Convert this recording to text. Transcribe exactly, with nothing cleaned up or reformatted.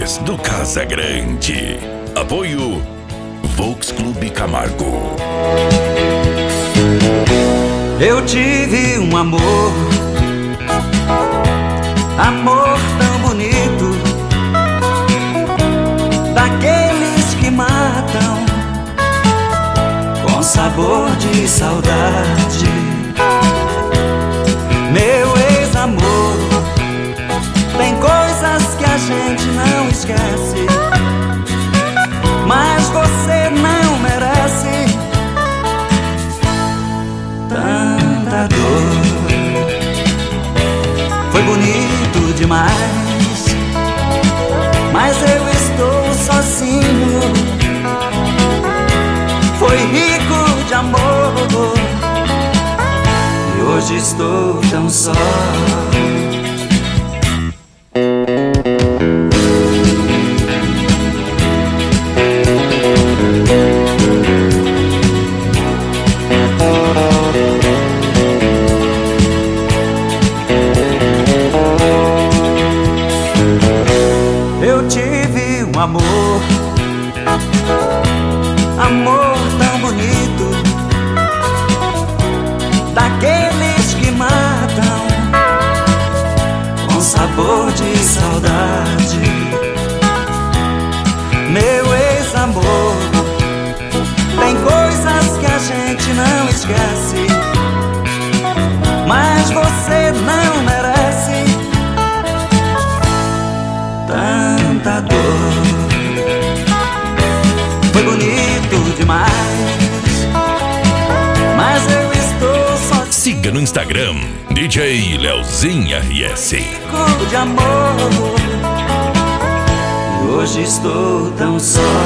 Esportes do Casa Grande. Apoio Volks Clube Camargo. Eu tive um amor, amor tão bonito, daqueles que matam com sabor de saudade. Meu ex-amor, tem coisas que a gente não esquece, mas você não merece tanta dor. Foi bonito demais, mas eu estou sozinho. Foi rico de amor, e hoje estou tão só. Eu tive um amor, amor tão bonito, daqueles que matam com sabor de saudade. Meu ex-amor, tem coisas que a gente não esquece, mas você não merece tanta dor. Foi bonito demais, mas eu estou só. Siga no Instagram D J Leozinho R S. Rico de amor, e hoje estou tão só.